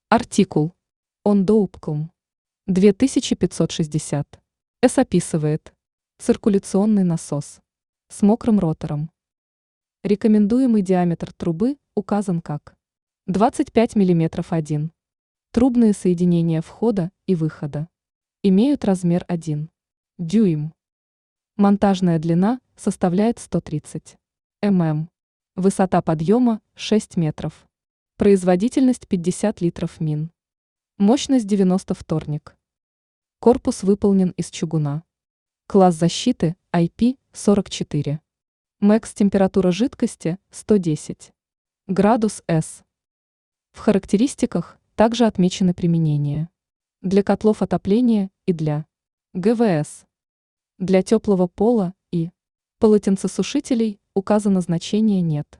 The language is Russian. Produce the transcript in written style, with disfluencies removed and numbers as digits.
Артикул. Ондоупкум. 2560. С описывает. Циркуляционный насос. С мокрым ротором. Рекомендуемый диаметр трубы указан как 25 мм 1. Трубные соединения входа и выхода имеют размер 1 дюйм. Монтажная длина составляет 130 мм. Высота подъема 6 метров. Производительность 50 литров мин. Мощность 90 вторник. Корпус выполнен из чугуна. Класс защиты IP44. МЭКС температура жидкости 110 градус С. В характеристиках также отмечены применения для котлов отопления и для ГВС. Для теплого пола и полотенцесушителей указано значение нет.